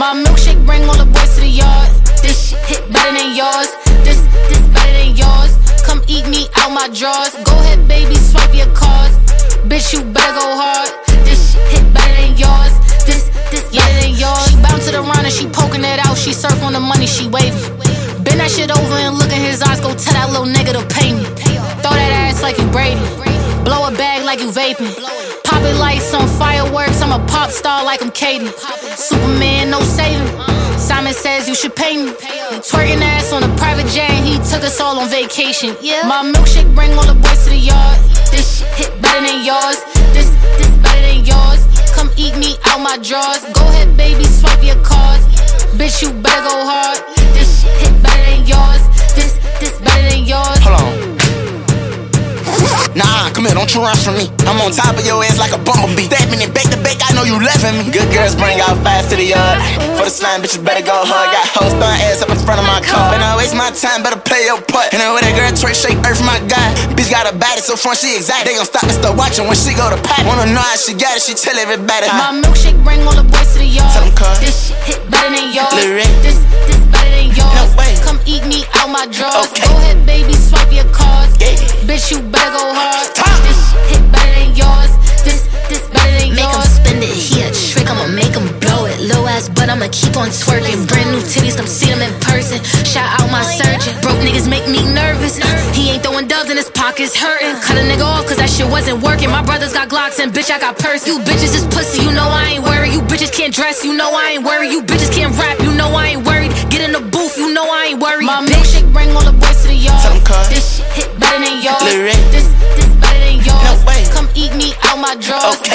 My milkshake bring all the boys to the yard. This shit hit better than yours. This better than yours. Come eat me out my drawers. Go ahead, baby, swipe your cards. Bitch, you better go hard. This shit hit better than yours. This better than yours. She bound to the run and she poking it out. She surf on the money, she waving. Bend that shit over and look in his eyes. Go tell that little nigga to pay me. Throw that ass like you Brady. Blow a bag like you vaping. Pop it like some fireworks. I'm a pop star like I'm Katie. Superman, no saving. Simon says you should pay me. He twerking ass on a private jet and he took us all on vacation. Yeah. My milkshake bring all the boys to the yard. This shit hit better than yours. This better than yours. Come eat me out my drawers. Go ahead, baby, swipe your cards. Bitch, you better go hard. This shit hit better than yours. This better than yours. Hold on. Nah, come here, don't you rush from me. I'm on top of your ass like a bumblebee. Stabbing it back to back, I know you laughing me. Good girls bring out fast to the yard. For the slime, bitches better go hard. Got hoes throwing ass up in front of my car. And I waste my time, better play your part. And then with that girl Trey shake earth, my God. Bitch got a body so front, she excited. They gon' stop and start watching when she go to pop. Wanna know how she got it, she tell everybody. My milkshake bring all the boys to the yard. Tell them cuz. This shit hit better than yours. Lyric. This better than yours. No way. Come eat me out my drawers. Okay. Go ahead, baby, swipe your cards. Yeah. Bitch, you better go hard. Top. This shit hit better than yours. This better than Make him yours. spend it, he a trick, I'ma make him blow it. Low ass, but I'ma keep on twerking. Brand new titties, come see them in person. Shout out my surgeon. Broke niggas make me nervous. He ain't throwing dubs in his pockets, hurting. Cut a nigga off, cause that shit wasn't working. My brothers got Glocks and bitch, I got purse. You bitches is pussy, you know I ain't worried. You bitches can't dress, you know I ain't worried. You bitches can't rap, you know I ain't worried. Get in the booth, you know I ain't worried. My milkshake bring all the boys to the yard. Tell them cuz. This shit hit better than yours. Lyric. This better than yours. No way. Come eat me out my drawers. Okay.